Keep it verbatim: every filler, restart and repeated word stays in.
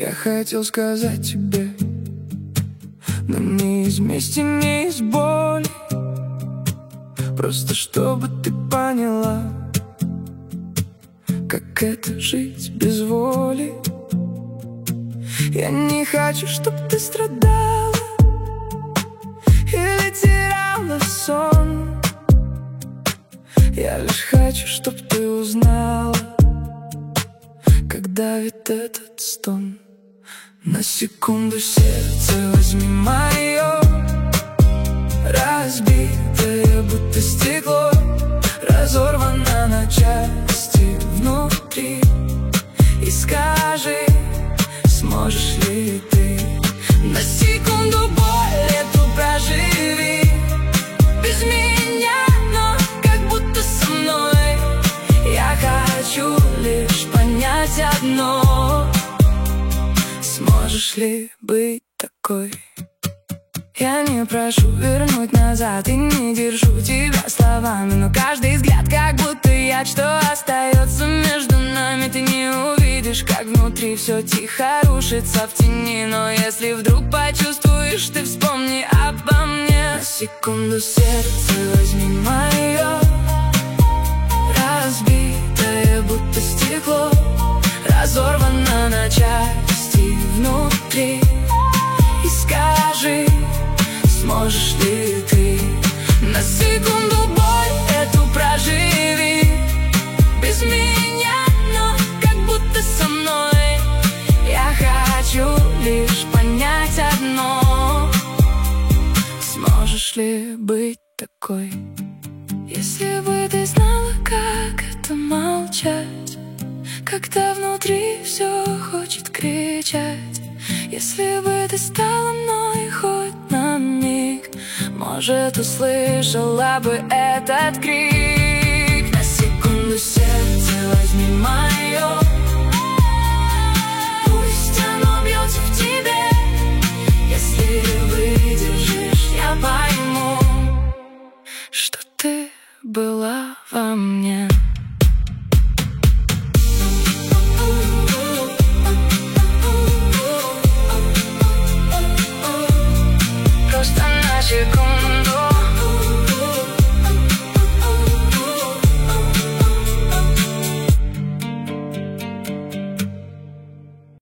Я хотел сказать тебе, но не из мести, не из боли, просто чтобы ты поняла, как это жить без воли. Я не хочу, чтоб ты страдала или теряла сон. Я лишь хочу, чтоб ты узнала, как давит этот стон. На секунду сердце возьми мое, разбитое, будто стекло, разорвано на части внутри. И скажи, сможешь ли ты на секунду боль эту проживи без меня, но как будто со мной. Я хочу лишь понять одно: сможешь ли быть такой? Я не прошу вернуть назад и не держу тебя словами, но каждый взгляд как будто яд, что остается между нами. Ты не увидишь, как внутри все тихо рушится в тени, но если вдруг почувствуешь, ты вспомни обо мне. На секунду сердце возьми мое, разбитое, будто стекло, разорвано на части внутри. И скажи, сможешь ли ты на секунду боль эту проживи без меня, но как будто со мной. Я хочу лишь понять одно: сможешь ли быть такой? Если бы ты знала, как это молчать, когда внутри все хочет кричать. Если бы ты стала мной хоть на миг, может, услышала бы этот крик. На секунду сердце возьми мое, пусть оно бьется в тебе. Если выдержишь, я пойму, что ты была во мне.